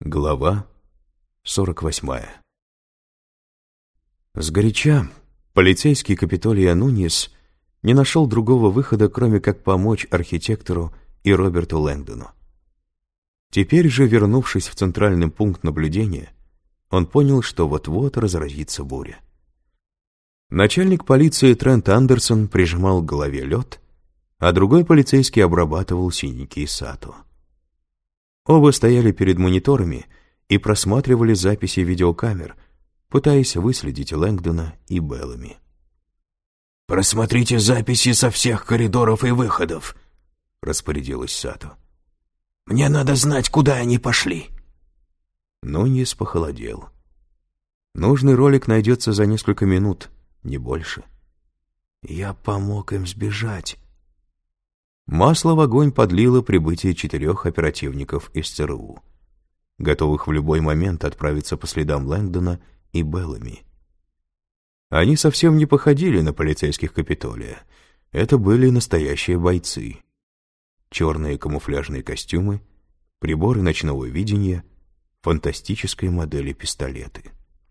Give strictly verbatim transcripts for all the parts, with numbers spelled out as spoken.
Глава сорок восьмая. Сгоряча полицейский Капитолия Нуньес не нашел другого выхода, кроме как помочь архитектору и Роберту Лэнгдону. Теперь же, вернувшись в центральный пункт наблюдения, он понял, что вот-вот разразится буря. Начальник полиции Трент Андерсон прижимал к голове лед, а другой полицейский обрабатывал синяки Сато. Оба стояли перед мониторами и просматривали записи видеокамер, пытаясь выследить Лэнгдона и Беллами. «Просмотрите записи со всех коридоров и выходов», — распорядилась Сато. «Мне надо знать, куда они пошли». Нуньес похолодел. Нужный ролик найдется за несколько минут, не больше. «Я помог им сбежать». Масло в огонь подлило прибытие четырех оперативников из ЦРУ, готовых в любой момент отправиться по следам Лэнгдона и Беллами. Они совсем не походили на полицейских Капитолия. Это были настоящие бойцы. Черные камуфляжные костюмы, приборы ночного видения, фантастической модели пистолеты.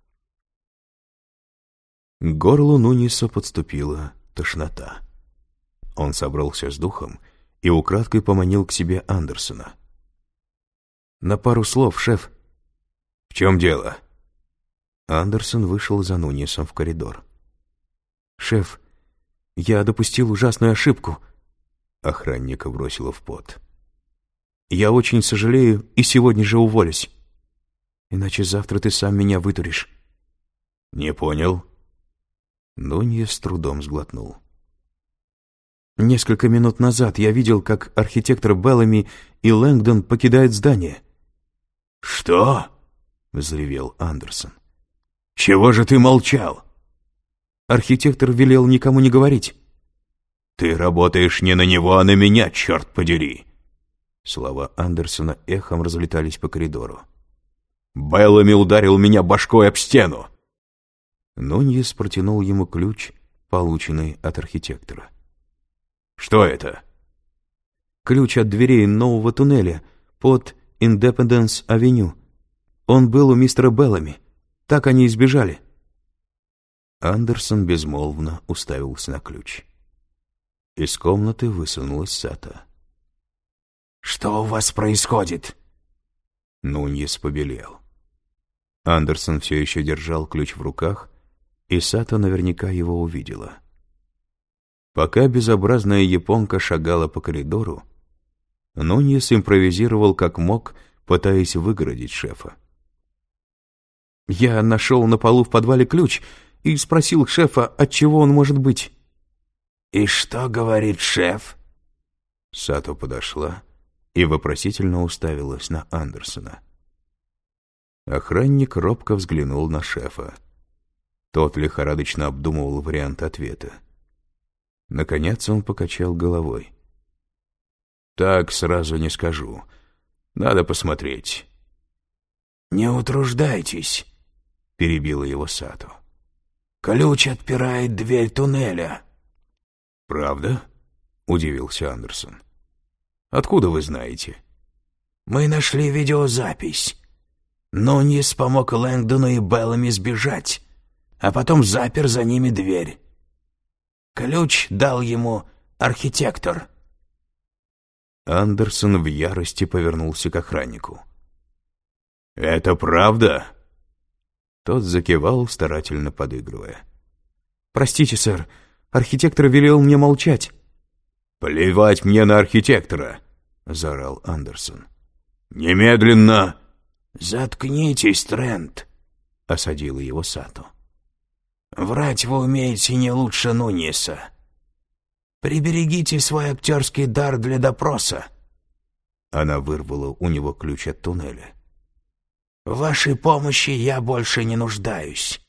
К горлу Нуньеса подступила тошнота. Он собрался с духом и украдкой поманил к себе Андерсона. «На пару слов, шеф». «В чем дело?» Андерсон вышел за Нуньесом в коридор. «Шеф, я допустил ужасную ошибку». Охранника бросило в пот. «Я очень сожалею и сегодня же уволюсь. Иначе завтра ты сам меня вытуришь». «Не понял». Нуньес с трудом сглотнул. Несколько минут назад я видел, как архитектор Беллами и Лэнгдон покидают здание. «Что?» — взревел Андерсон. «Чего же ты молчал?» Архитектор велел никому не говорить. «Ты работаешь не на него, а на меня, черт подери!» Слова Андерсона эхом разлетались по коридору. «Беллами ударил меня башкой об стену!» Нуньес протянул ему ключ, полученный от архитектора. «Что это?» «Ключ от дверей нового туннеля под Индепенденс-авеню. Он был у мистера Беллами. Так они и сбежали». Андерсон безмолвно уставился на ключ. Из комнаты высунулась Сато. «Что у вас происходит?» Нуньес побелел. Андерсон все еще держал ключ в руках, и Сато наверняка его увидела. Пока безобразная японка шагала по коридору, Нуньес импровизировал как мог, пытаясь выгородить шефа. «Я нашел на полу в подвале ключ и спросил шефа, от чего он может быть». «И что говорит шеф?» Сато подошла и вопросительно уставилась на Андерсона. Охранник робко взглянул на шефа. Тот лихорадочно обдумывал вариант ответа. Наконец он покачал головой. «Так сразу не скажу. Надо посмотреть». «Не утруждайтесь», — перебила его Сато. «Ключ отпирает дверь туннеля». «Правда?» — удивился Андерсон. «Откуда вы знаете?» «Мы нашли видеозапись. Нуньес помог Лэнгдону и Беллами сбежать, а потом запер за ними дверь. Ключ дал ему архитектор». Андерсон в ярости повернулся к охраннику. «Это правда?» Тот закивал, старательно подыгрывая. «Простите, сэр, архитектор велел мне молчать». «Плевать мне на архитектора!» — заорал Андерсон. «Немедленно!» «Заткнитесь, Трент!» — осадила его Сато. «Врать вы умеете не лучше Нуньеса. Приберегите свой актерский дар для допроса». Она вырвала у него ключ от туннеля. «В вашей помощи я больше не нуждаюсь».